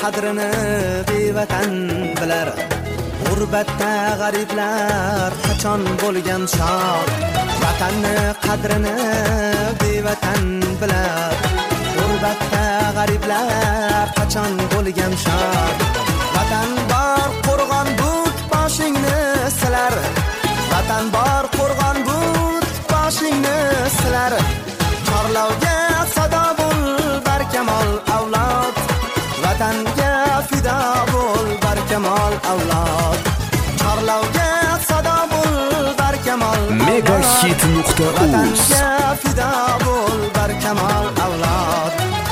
qadrini bevatan bilar. G'urbatda g'ariblar qachon bo'lgan shod. Vatanni qadrini bevatan bilar. G'urbatda g'ariblar qachon bo'lgan shod. Vatan bor qo'rg'on but boshingni silar. Vatan bor qo'rg'on but boshingni silar. Chorlovga sado bo'l barkamol avlod. Vatanga fido bo'l barkamol avlod. Chorlovga sado bo'l barkamol avlod. Megahit.uz Vatanga fido bo'l barkamol avlod.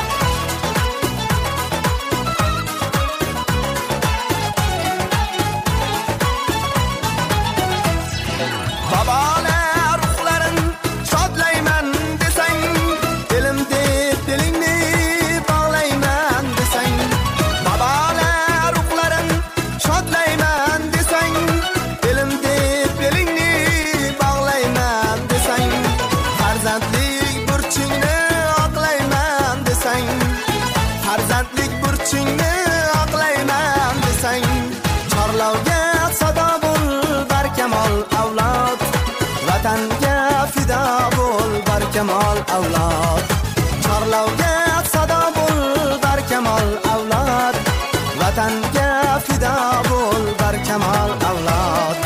Babalar ruhlarin shodlayman desang, dilim deb dilingni bog'layman desang. Babalar ruhlarin shodlayman desang, dilim deb dilingni bog'layman desang. Farzandlik burchingni oqlayman desang. Farzandlik burchingni oqlayman desang. Chorlovga sado bo'l barkamol avlod. Vatanga fido bo'l barkamol avlod. Chorlovga sado bo'l barkamol avlod. Vatanga fido bo'l barkamol avlod.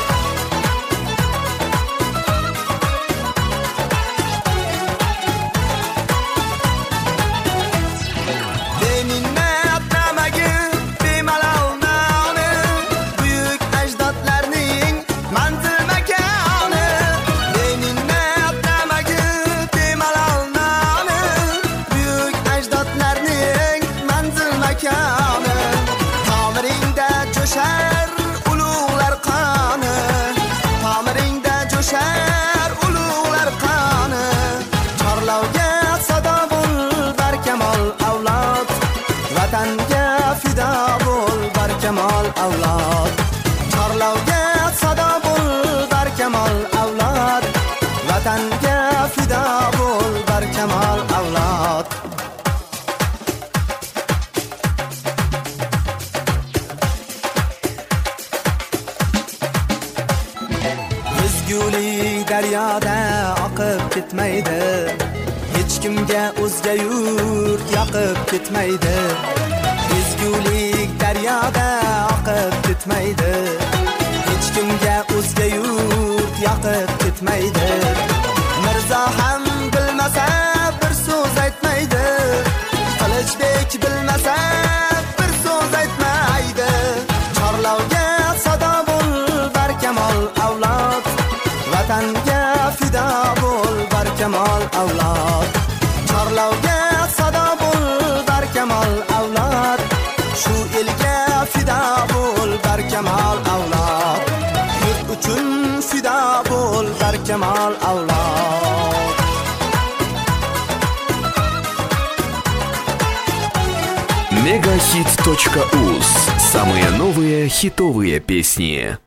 Leninni atlamagi bemalol noni, buyuk ajdodlarning manzil makoni. Leninni atlamagi bemalol noni, buyuk ajdodlarning manzil makoni. Tomiringda jo'shar ulug'lar qoni. Tomiringda jo'shar ulug'lar qoni. Chorlovga sado bo'l barkamol avlod. Vatanga fido bo'l barkamol avlod. Chorlovga sado bo'l barkamol avlod. Vatanga fido bo'l barkamol avlod. Ezgulik daryoda oqib ketmaydi. Hech kimga o'zga yurt yoqib ketmaydi. Ezgulik daryoda oqib ketmaydi. Hech kimga o'zga yurt yoqib ketmaydi. Mirzo ham bilmasa bir so'z aytmaydi. Qilichbek bilmasa bir so'z aytmaydi. Chorlovga sado bo'l barkamol avlod. Vatanga fido bo'l barkamol avlod. Chorlovga sado bo'l barkamol avlod. Shu elga fido bo'l barkamol avlod. Yurt uchun fido bo'l barkamol avlod. Megahit.uz. Самые новые хитовые песни.